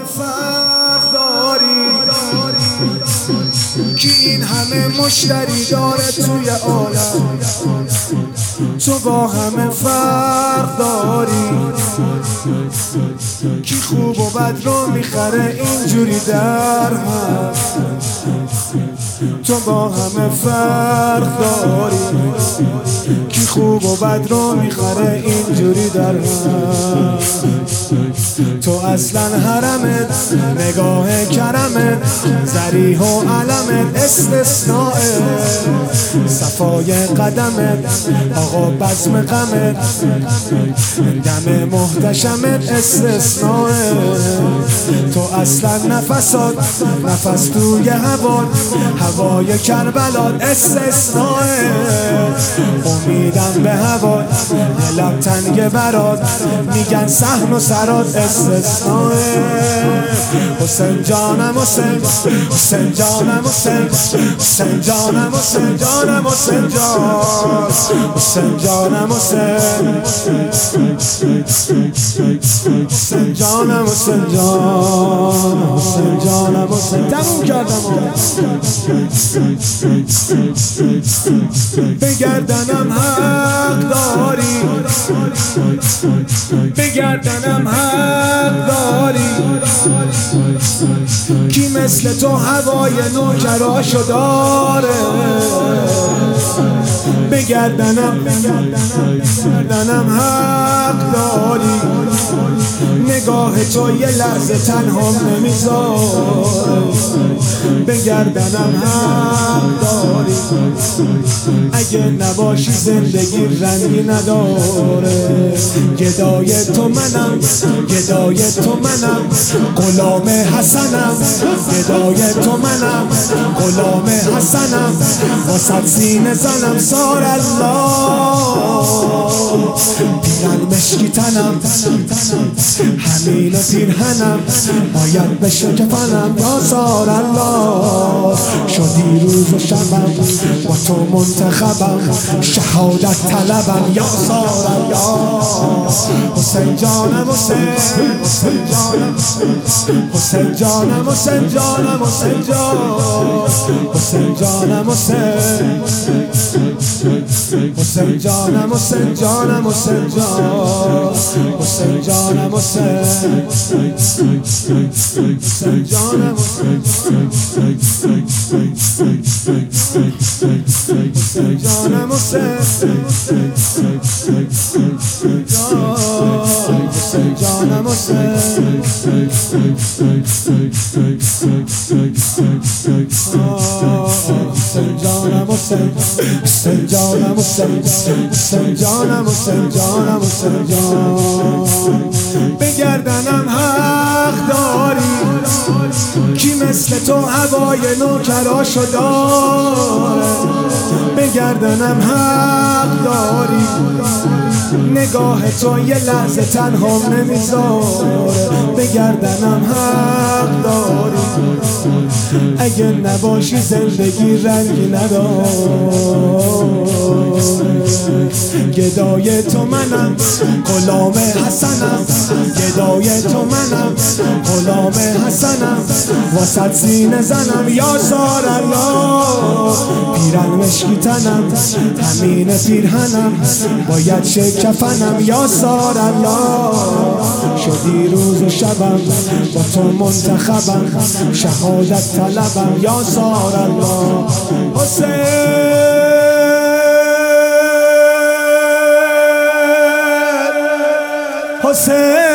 فرق داری، کی این همه مشتری داره توی عالم، تو با همه فرق داری، کی خوب و بد رو میخره اینجوری در هم، تو با همه فرق داری، کی خوب و بد رو میخره اینجوری در هم، تو اصلا حرمت نگاه کرمت ذریح و علمت استثناء، صفای قدمت آقا بزم غمت دم محتشمت استثناء، تو اصلا نفسات نفس توی هوای کربلات استثناء، امیدم به هوا دلم تنگ برات میگن صحن و سرات استثناء، حسین جانم حسین، حسین جانم حسین، حسین جانم حسین جانم حسین جان، حسین جانم حسین، حسین جانم حسین جان، حسین جانم حسین. تموم کردم بگردنم حق داری، بگردنم حق داری، کی مثل تو هوای نوکراشو داره، بگردنم حق داری، نگاه تو یه لحظه تنها نمیذاره، بگردنم حق داری، اگه نباشی زندگی رنگی نداره، گدای تو منم، گدای تو منم، غلام حسنم، گدای تو منم، غلام حسنم، واسه سینه زنم سار الله، پیرن مشکی تنم، همین پیرهنم باید بشه کفنم یا سار الله، شدی روز و شبم با تو منتخبم، شهادت طلبم یا سار الله، حسین جانم حسین، حسین جانم حسین جانم حسین جانم حسین جان، حسین جانم حسین، حسین جانم حسین جانم حسین جان، حسین جانم حسین، حسین جانم حسین، حسین جانم حسین، حسین جانم حسین، حسین جانم حسین، حسین جانم حسین، حسین جانم حسین جانم حسین جان، بگردنم حق داری، کی مثل تو هوای نوکراشو داره، بگردنم حق داری، نگاه تو یه لحظه تنها نمیذاره، بگردنم حق داری، اگه نباشی زندگی رنگی نداره، گدای تو منم، غلام حسنم، گدای تو منم، غلام حسنم، واسه سینه زنم یا سار الله، پیرن مشکی تنم، همین پیرهنم باید شکفنم یا سار الله، شدی روز و شبم با تو منتخبم، شهادت طلبم یا سار الله، حسین حسین